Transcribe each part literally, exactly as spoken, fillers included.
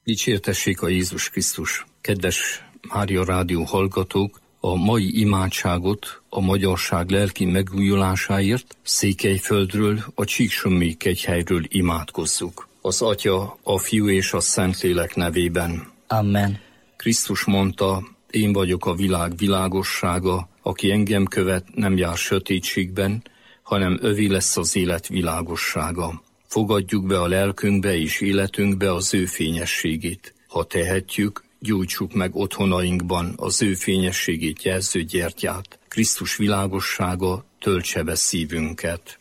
Dicsértessék a Jézus Krisztus! Kedves Mária Rádió hallgatók, a mai imádságot a magyarság lelki megújulásáért Székelyföldről, a Csíksommi kegyhelyről imádkozzuk. Az Atya, a Fiú és a Szentlélek nevében. Amen. Krisztus mondta, én vagyok a világ világossága, aki engem követ, nem jár sötétségben, hanem övé lesz az élet világossága. Fogadjuk be a lelkünkbe és életünkbe az ő fényességét. Ha tehetjük, gyújtsuk meg otthonainkban az ő fényességét jelző gyertyát. Krisztus világossága töltse be szívünket.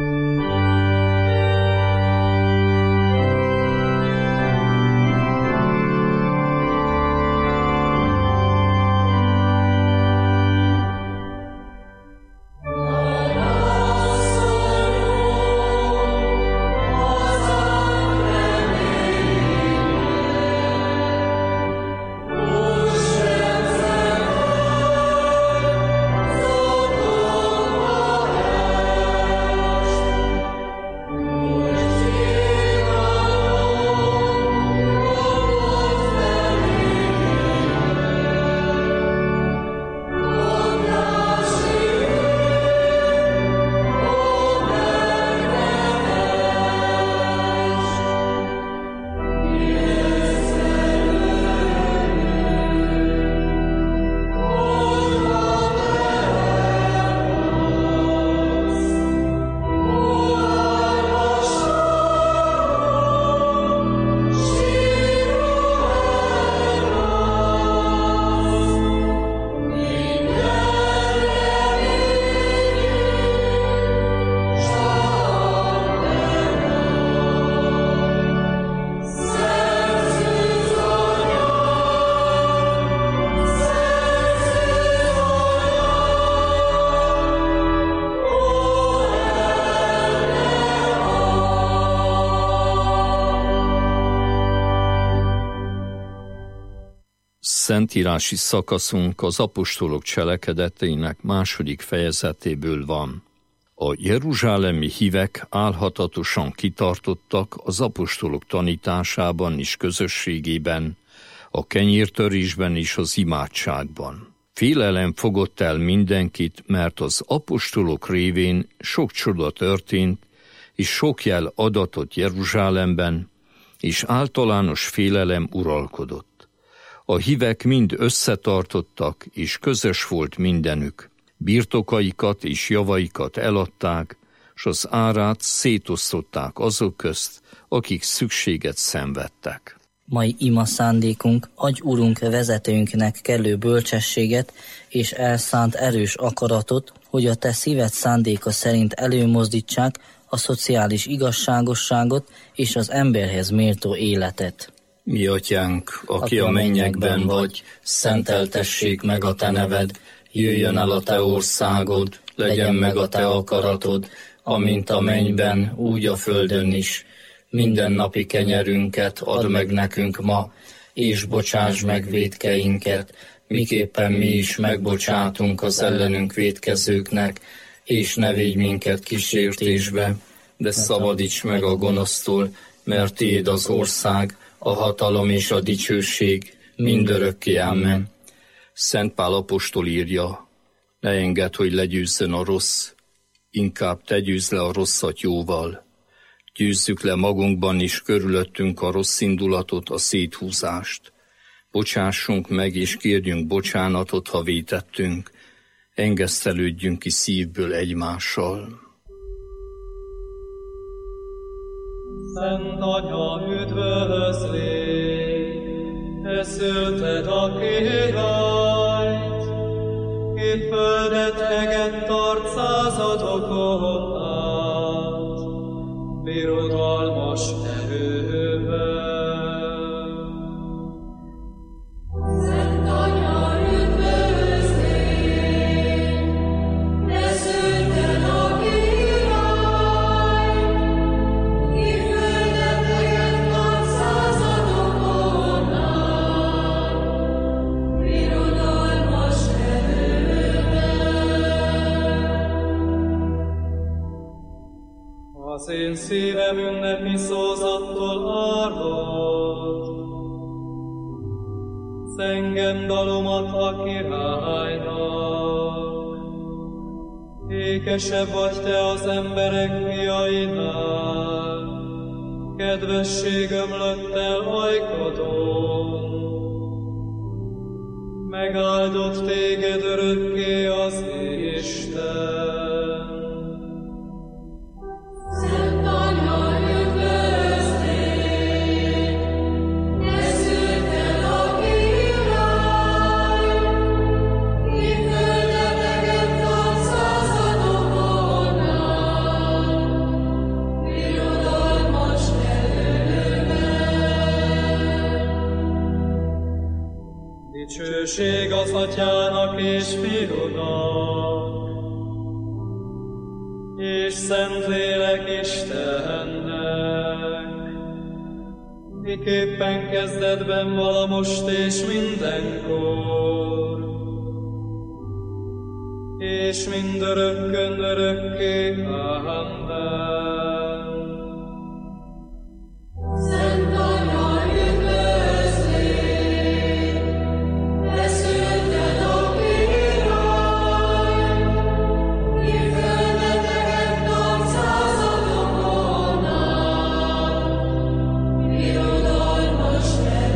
Szentírási szakaszunk az apostolok cselekedeteinek második fejezetéből van. A jeruzsálemi hívek álhatatosan kitartottak az apostolok tanításában és közösségében, a kenyértörésben és az imádságban. Félelem fogott el mindenkit, mert az apostolok révén sok csoda történt, és sok jel adatott Jeruzsálemben, és általános félelem uralkodott. A hívek mind összetartottak, és közös volt mindenük. Birtokaikat és javaikat eladták, s az árát szétosztották azok közt, akik szükséget szenvedtek. Mai ima szándékunk, adj Urunk vezetőnknek kellő bölcsességet és elszánt erős akaratot, hogy a te szíved szándéka szerint előmozdítsák a szociális igazságosságot és az emberhez méltó életet. Mi atyánk, aki a mennyekben vagy, szenteltessék meg a te neved, jöjjön el a te országod, legyen meg a te akaratod, amint a mennyben, úgy a földön is. Minden napi kenyerünket add meg nekünk ma, és bocsáss meg vétkeinket, miképpen mi is megbocsátunk az ellenünk vétkezőknek, és ne védj minket kísértésbe, de szabadíts meg a gonosztól, mert tiéd az ország, a hatalom és a dicsőség mindörökké. Amen. Szent Pál apostol írja, ne engedd, hogy legyőzzön a rossz, inkább te győzz le a rosszat jóval. Győzzük le magunkban is körülöttünk a rossz indulatot, a széthúzást. Bocsássunk meg és kérjünk bocsánatot, ha vétettünk. Engesztelődjünk ki szívből egymással. Szent Anya, üdvözlégy, te szülted a királyt, ki földet egett tart századokon át, birodalmas erővel. Szent Anya, üdvözlégy, te szülted a királyt, ki földet egett tart századokon át, birodalmas erővel. Az én szívem ünnepi szózattól árad, Zengem dalomat a királynak, ékesebb vagy te az emberek fiainál, kedvesség ömlött el ajkadon. Megáldott téged örökké az Isten. Szent Anya, üdvözlégy, te szülted a király, ki földeteket tart századokon át, birodalmas erővel. Dicsőség az Atyának és Fiúnak, és Szentlélek Istennek, miképpen kezdetben vala most és mindenkor, és mindörökkön örökké. Amen. Szent Anya, üdvözlégy, te szülted a király, ki földeteket tart századokon át, birodalmas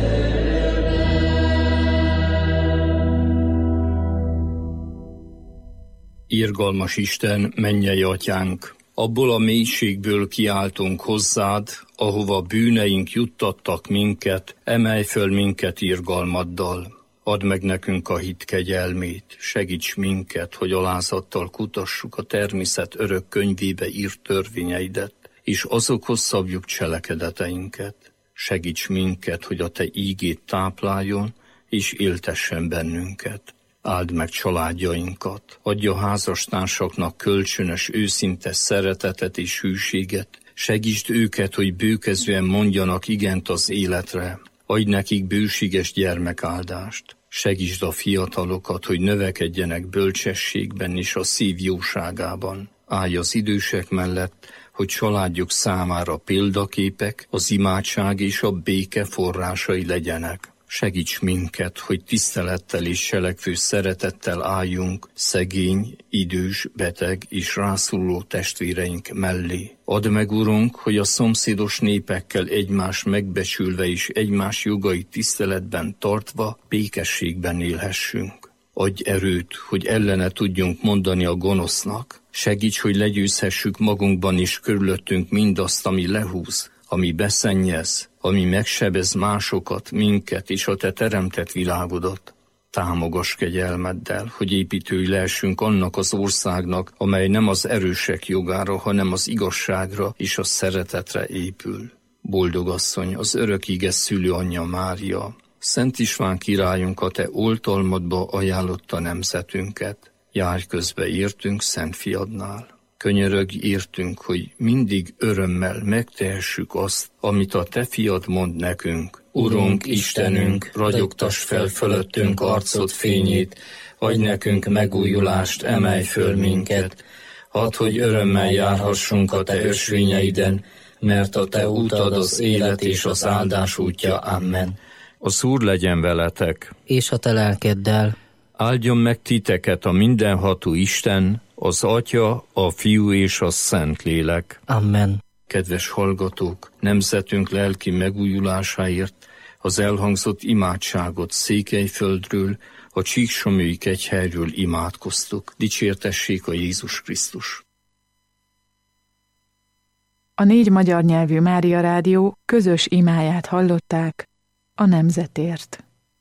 Irgalmas Isten, mennyei Atyánk, abból a mélységből kiáltunk hozzád, ahova bűneink juttattak minket, emelj föl minket irgalmaddal. Add meg nekünk a hit kegyelmét, segíts minket, hogy alázattal kutassuk a természet örök könyvébe írt törvényeidet, és azokhoz szabjuk cselekedeteinket. Segíts minket, hogy a te ígét tápláljon, és éltessen bennünket. Áld meg családjainkat, adj a házastársaknak kölcsönös, őszinte szeretetet és hűséget, segítsd őket, hogy bőkezően mondjanak igent az életre, adj nekik bőséges gyermekáldást, segítsd a fiatalokat, hogy növekedjenek bölcsességben és a szív jóságában. Állj az idősek mellett, hogy családjuk számára példaképek, az imádság és a béke forrásai legyenek. Segíts minket, hogy tisztelettel és selekvő szeretettel álljunk szegény, idős, beteg és rászoruló testvéreink mellé. Add meg, Urunk, hogy a szomszédos népekkel egymás megbecsülve és egymás jogait tiszteletben tartva békességben élhessünk. Adj erőt, hogy ellene tudjunk mondani a gonosznak. Segíts, hogy legyőzhessük magunkban és körülöttünk mindazt, ami lehúz, ami beszennyez, ami megsebez másokat, minket és a te teremtett világodat. Támogass kegyelmeddel, hogy építői lehessünk annak az országnak, amely nem az erősek jogára, hanem az igazságra és a szeretetre épül. Boldog asszony, az örök ige szülő anyja Mária, Szent István királyunk, a te oltalmadba ajánlotta nemzetünket. Járj közbe értünk Szent Fiadnál. Könyörögj értünk, hogy mindig örömmel megtehessük azt, amit a te fiad mond nekünk. Urunk, Istenünk, ragyogtass fel fölöttünk arcod fényét, adj nekünk megújulást, emelj föl minket. Hadd, hogy örömmel járhassunk a te ösvényeiden, mert a te útad az élet és az áldás útja. Amen. Az Úr legyen veletek, És a te lelkeddel. áldjon meg titeket a mindenható Isten, az Atya, a Fiú és a Szentlélek. Amen. Kedves hallgatók, nemzetünk lelki megújulásáért az elhangzott imádságot Székelyföldről, a Csíksomlyói kegyhelyről imádkoztuk. Dicsértessék a Jézus Krisztus! A négy magyar nyelvű Mária Rádió közös imáját hallották a nemzetért.